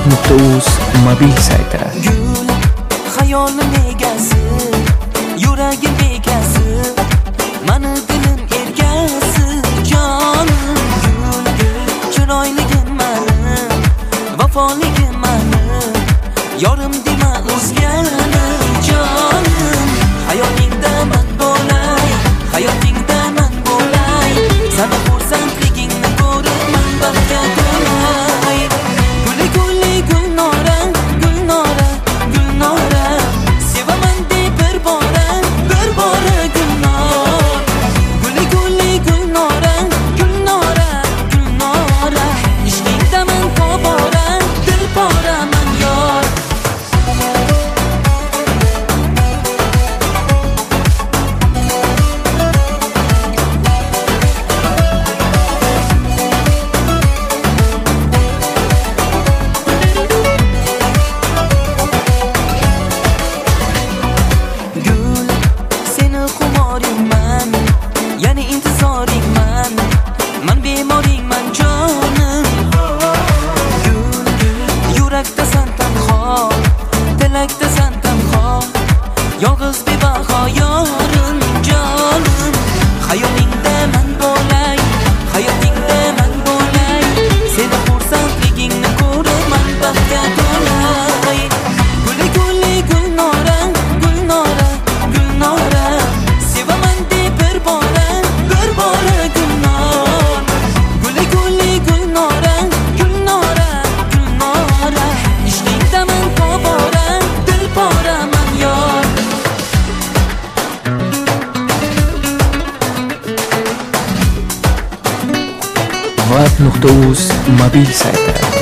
Vaqt.uz mobil sayti. Gul, hayolim egasi, yuragim egasi, mani dilim ergasi, jonim. Gul, chiroyligim mani, vafoligim mani, yorim dema o'zgani, jonim. Hayolingda man bo'lay, hayotingda man bo'lay, sana xursandligingni ko'rib man baxtga to'lay. Guli guli gulnora, gulnora, gulnora, sevaman deb bir bora gulnor. Guli guli gulnora, gulnora, gulnora, ishqingdaman tobora, dilporaman yor. Gul, seni xumoringman, yani intizoringman, man bemoringman jonim. Gul, yurakda san tanho, tilakda san tanho, yolg'iz bebaho yorim jonim. Hayolingda man bo'lay, hayotingda man bo'lay, seni xursandligingni ko'rib man baxtga to'lay. Guli guli gulnora, gulnora, gulnora, sevaman deb bir bora gulnor. Guli guli gulnora, gulnora, gulnora, ishqingdaman tobora, dilporaman yor. Vaqt.uz mobil sayti.